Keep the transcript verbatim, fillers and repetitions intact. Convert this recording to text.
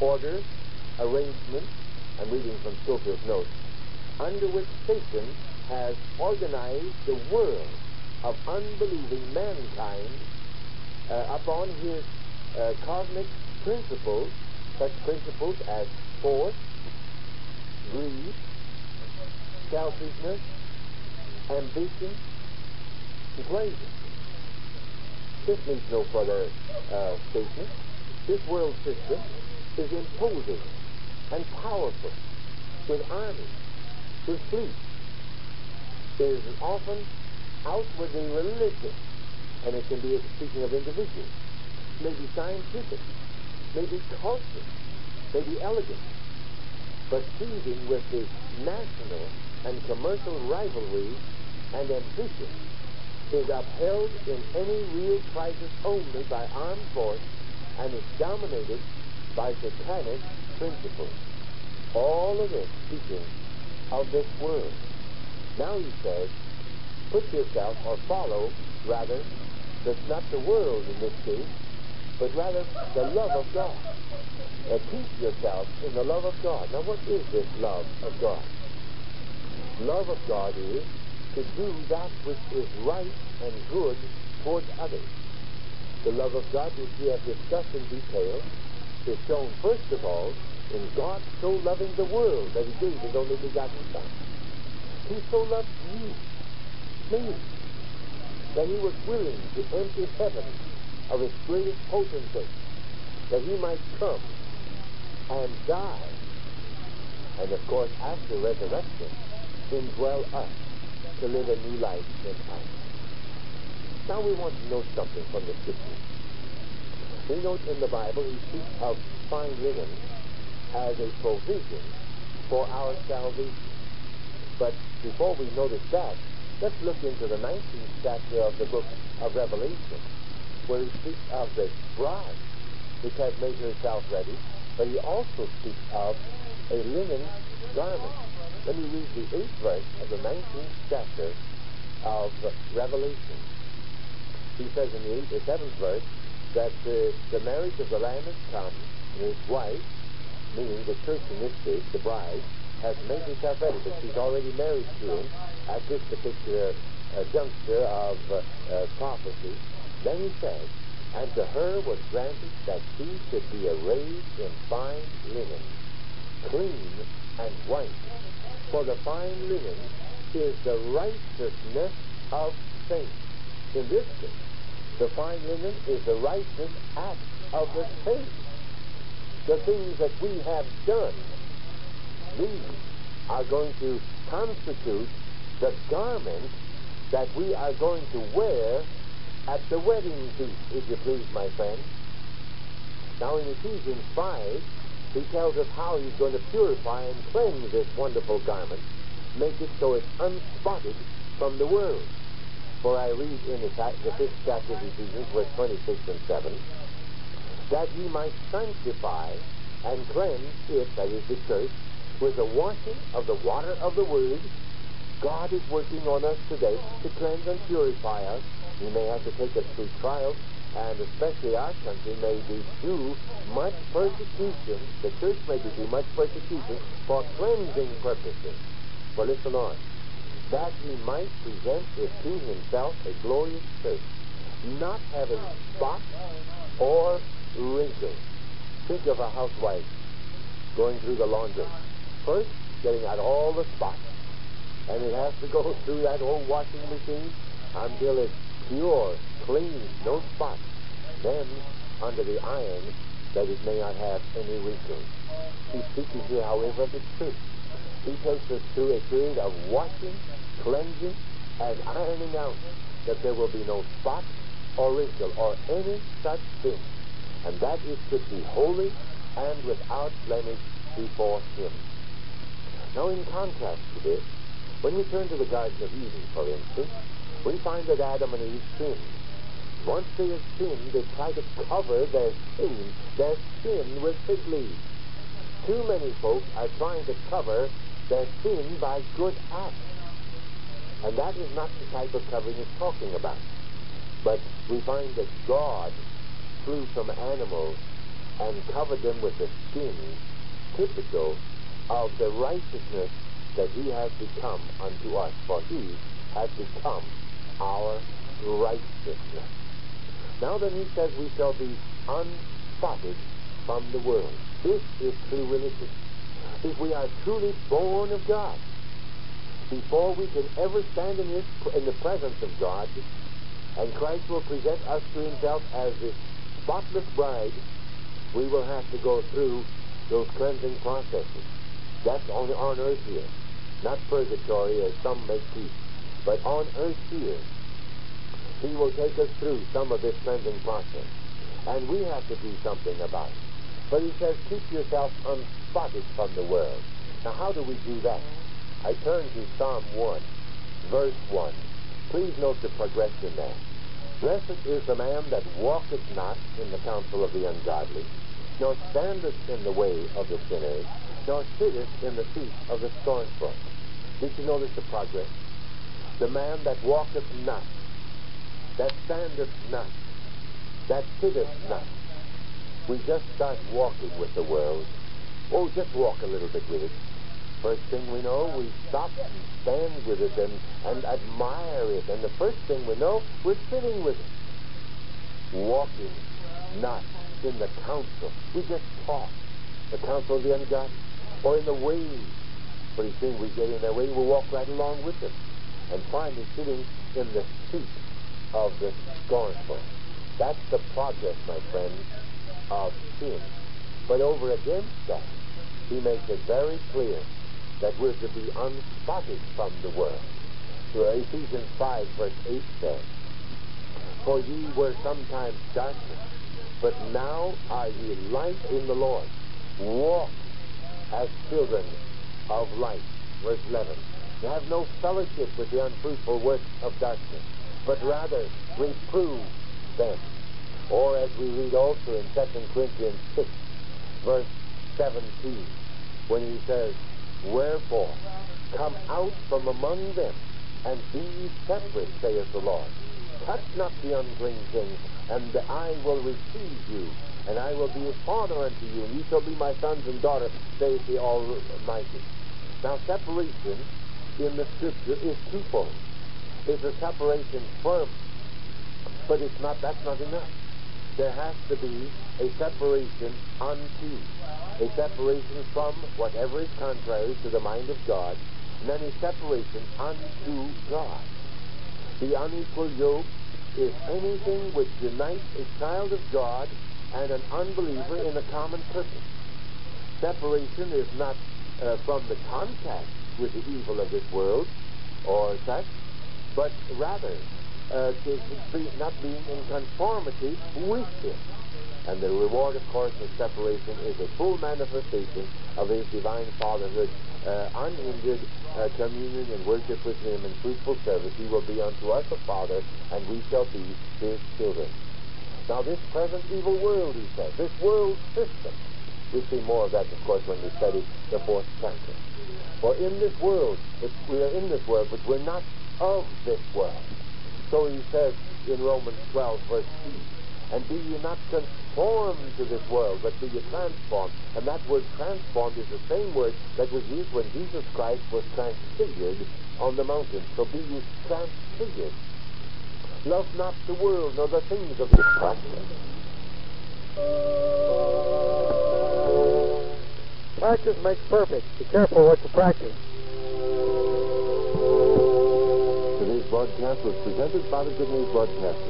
order, arrangement, I'm reading from Scofield's notes, under which Satan has organized the world of unbelieving mankind uh, upon his uh, cosmic principles, such principles as force, greed, selfishness, ambition, and pleasure. This needs no further uh, statement. This world system is imposing and powerful, with armies, with fleets. It is often outwardly religious, and it can be, speaking of individuals, maybe scientific, maybe cultural, maybe elegant, but seething with the national and commercial rivalry and ambition is upheld in any real crisis only by armed force and is dominated by satanic principles. All of it speaking of this world. Now he says, put yourself, or follow, rather, the, not the world in this case, but rather the love of God. Uh, keep yourself in the love of God. Now what is this love of God? Love of God is to do that which is right and good towards others. The love of God, which we have discussed in detail, is shown first of all in God so loving the world that he gave his only begotten Son. He so loved you, me, that he was willing to empty heaven of its greatest potentate, that he might come and die, and of course after resurrection indwell us to live a new life in us. Now we want to know something from the Scriptures. We note in the Bible he speaks of fine linen as a provision for our salvation. But before we notice that, let's look into the nineteenth chapter of the book of Revelation, where he speaks of the bride which has made herself ready, but he also speaks of a linen garment. Let me read the eighth verse of the nineteenth chapter of Revelation. He says in the eighth or seventh verse that uh, the marriage of the Lamb has come, and his wife, meaning the church in this case, the bride, has made herself ready, but she's already married to him at this particular uh, juncture of uh, uh, prophecy. Then he says, and to her was granted that she should be arrayed in fine linen, clean and white. For the fine linen is the righteousness of saints. In this case, the fine linen is the righteous act of the saints. The things that we have done, these are going to constitute the garment that we are going to wear at the wedding feast, if you please, my friend. Now in Ephesians five, he tells us how he's going to purify and cleanse this wonderful garment, make it so it's unspotted from the world. For I read in the, the fifth chapter of Ephesians, verse twenty-six and seven, that he might sanctify and cleanse it, that is the church, with the washing of the water of the Word. God is working on us today to cleanse and purify us. He may have to take us through trials, and especially our country may be through much persecution. The church may be through much persecution for cleansing purposes. But listen on. That he might present it to himself a glorious church, not having spot or wrinkle. Think of a housewife going through the laundry. First, getting out all the spots. And it has to go through that old washing machine until it's pure, clean, no spots. Then, under the iron, that it may not have any wrinkles. He's speaking here, however, of the church. He takes us through a period of washing, cleansing, and ironing out, that there will be no spot or wrinkle or any such thing. And that it should be holy and without blemish before him. Now, in contrast to this, when we turn to the Garden of Eden, for instance, we find that Adam and Eve sinned. Once they have sinned, they try to cover their sin, their sin with fig leaves. Too many folks are trying to cover their sin by good acts. And that is not the type of covering it's talking about. But we find that God, through some animals, and covered them with the skin, typical of the righteousness that he has become unto us, for he has become our righteousness. Now then he says we shall be unspotted from the world. This is true religion. If we are truly born of God, before we can ever stand in, his, in the presence of God, and Christ will present us to himself as his spotless bride, we will have to go through those cleansing processes. That's on, on earth here. Not purgatory, as some make teach, but on earth here. He will take us through some of this cleansing process. And we have to do something about it. But he says, keep yourself unspotted from the world. Now, how do we do that? I turn to Psalm one, verse one. Please note the progression there. Blessed is the man that walketh not in the counsel of the ungodly, nor standeth in the way of the sinners, nor sitteth in the seat of the scornful. Did you notice the progress? The man that walketh not, that standeth not, that sitteth not. We just start walking with the world. Oh, just walk a little bit with it. First thing we know, we stop and stand with it and, and admire it. And the first thing we know, we're sitting with it. Walking not in the counsel. We just talk. The counsel of the ungodly. Or in the way. Pretty soon we get in their way, we walk right along with them. And finally sitting in the seat of the scornful. That's the progress, my friends, of sin. But over against that, he makes it very clear that we're to be unspotted from the world. So Ephesians five, verse eight says, for ye were sometimes darkness, but now are ye light in the Lord. Walk as children of light. Verse eleven. You have no fellowship with the unfruitful works of darkness, but rather reprove them. Or as we read also in Second Corinthians six, verse seventeen, when he says, wherefore, come out from among them, and be ye separate, saith the Lord. Touch not the unclean thing, and I will receive you, and I will be a father unto you, and ye shall be my sons and daughters, saith the Almighty. Now, separation in the Scripture is twofold. It's a separation from, but it's not. That's not enough. There has to be a separation unto, a separation from whatever is contrary to the mind of God, and then a separation unto God. The unequal yoke is anything which unites a child of God and an unbeliever in a common purpose. Separation is not uh, from the contact with the evil of this world or such, but rather uh, to be not being in conformity with Him. And the reward, of course, of separation is a full manifestation of His divine fatherhood, uh, unhindered uh, communion and worship with Him and fruitful service. He will be unto us a father, and we shall be His children. Now, this present evil world, he says, this world system, we see more of that, of course, when we study the fourth chapter. For in this world, we are in this world, but we're not of this world. So he says in Romans twelve, verse two, and be ye not conformed to this world, but be ye transformed. And that word transformed is the same word that was used when Jesus Christ was transfigured on the mountain. So be ye transfigured. Love not the world, nor the things of this practice. Practice makes perfect. Be careful what you practice. Today's broadcast was presented by the Good News Broadcast.